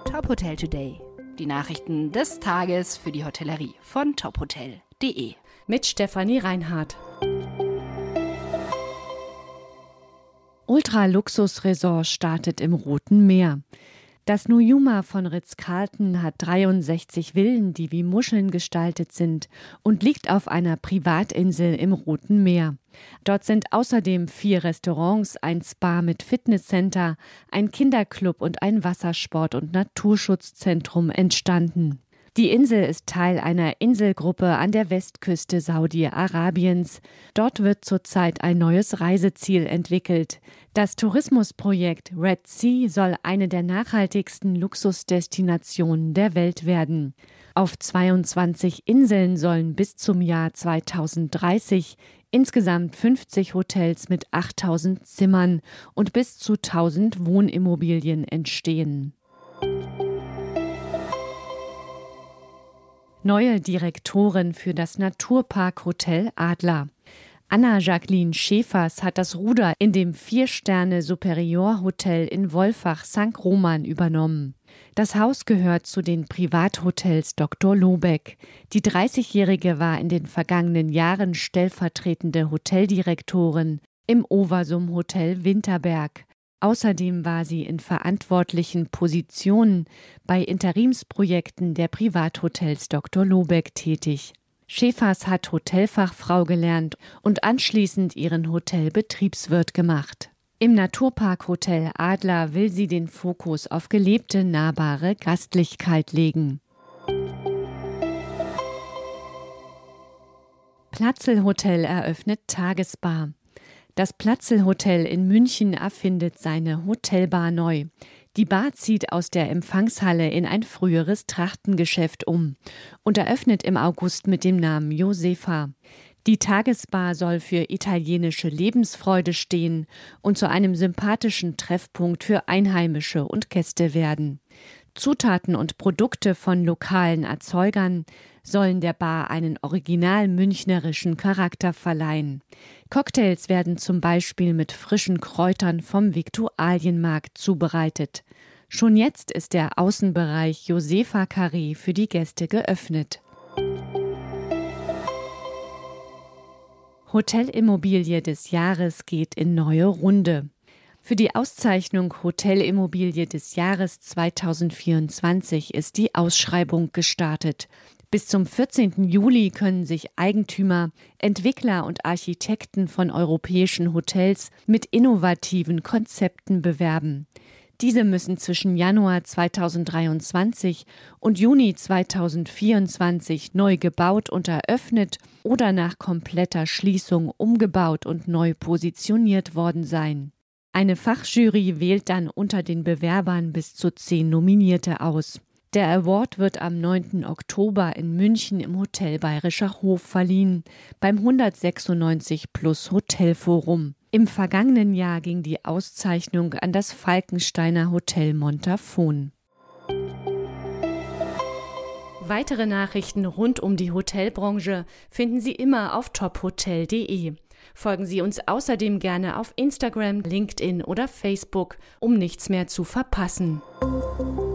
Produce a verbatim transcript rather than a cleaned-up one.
Top Hotel Today. Die Nachrichten des Tages für die Hotellerie von top hotel punkt de. Mit Stefanie Reinhardt. Ultra-Luxus-Resort startet im Roten Meer. Das Nuyuma von Ritz-Carlton hat dreiundsechzig Villen, die wie Muscheln gestaltet sind und liegt auf einer Privatinsel im Roten Meer. Dort sind außerdem vier Restaurants, ein Spa mit Fitnesscenter, ein Kinderclub und ein Wassersport- und Naturschutzzentrum entstanden. Die Insel ist Teil einer Inselgruppe an der Westküste Saudi-Arabiens. Dort wird zurzeit ein neues Reiseziel entwickelt. Das Tourismusprojekt Red Sea soll eine der nachhaltigsten Luxusdestinationen der Welt werden. Auf zweiundzwanzig Inseln sollen bis zum Jahr zweitausenddreißig insgesamt fünfzig Hotels mit achttausend Zimmern und bis zu tausend Wohnimmobilien entstehen. Neue Direktorin für das Naturpark-Hotel Adler. Anna-Jacqueline Schäfers hat das Ruder in dem Vier-Sterne-Superior-Hotel in Wolfach Sankt Roman übernommen. Das Haus gehört zu den Privathotels Doktor Lobeck. Die dreißigjährige war in den vergangenen Jahren stellvertretende Hoteldirektorin im Oversum Hotel Winterberg. Außerdem war sie in verantwortlichen Positionen bei Interimsprojekten der Privathotels Doktor Lobeck tätig. Schäfers hat Hotelfachfrau gelernt und anschließend ihren Hotelbetriebswirt gemacht. Im Naturpark-Hotel Adler will sie den Fokus auf gelebte, nahbare Gastlichkeit legen. Platzl Hotel eröffnet Tagesbar. Das Platzl Hotel in München erfindet seine Hotelbar neu. Die Bar zieht aus der Empfangshalle in ein früheres Trachtengeschäft um und eröffnet im August mit dem Namen Josefa. Die Tagesbar soll für italienische Lebensfreude stehen und zu einem sympathischen Treffpunkt für Einheimische und Gäste werden. Zutaten und Produkte von lokalen Erzeugern sollen der Bar einen original münchnerischen Charakter verleihen. Cocktails werden zum Beispiel mit frischen Kräutern vom Viktualienmarkt zubereitet. Schon jetzt ist der Außenbereich Josefa Carré für die Gäste geöffnet. Hotelimmobilie des Jahres geht in neue Runde. Für die Auszeichnung Hotelimmobilie des Jahres zweitausendvierundzwanzig ist die Ausschreibung gestartet. Bis zum vierzehnten Juli können sich Eigentümer, Entwickler und Architekten von europäischen Hotels mit innovativen Konzepten bewerben. Diese müssen zwischen Januar zweitausenddreiundzwanzig und Juni zweitausendvierundzwanzig neu gebaut und eröffnet oder nach kompletter Schließung umgebaut und neu positioniert worden sein. Eine Fachjury wählt dann unter den Bewerbern bis zu zehn Nominierte aus. Der Award wird am neunten Oktober in München im Hotel Bayerischer Hof verliehen, beim hundertsechsundneunzig Plus Hotelforum. Im vergangenen Jahr ging die Auszeichnung an das Falkensteiner Hotel Montafon. Weitere Nachrichten rund um die Hotelbranche finden Sie immer auf top hotel punkt de. Folgen Sie uns außerdem gerne auf Instagram, LinkedIn oder Facebook, um nichts mehr zu verpassen.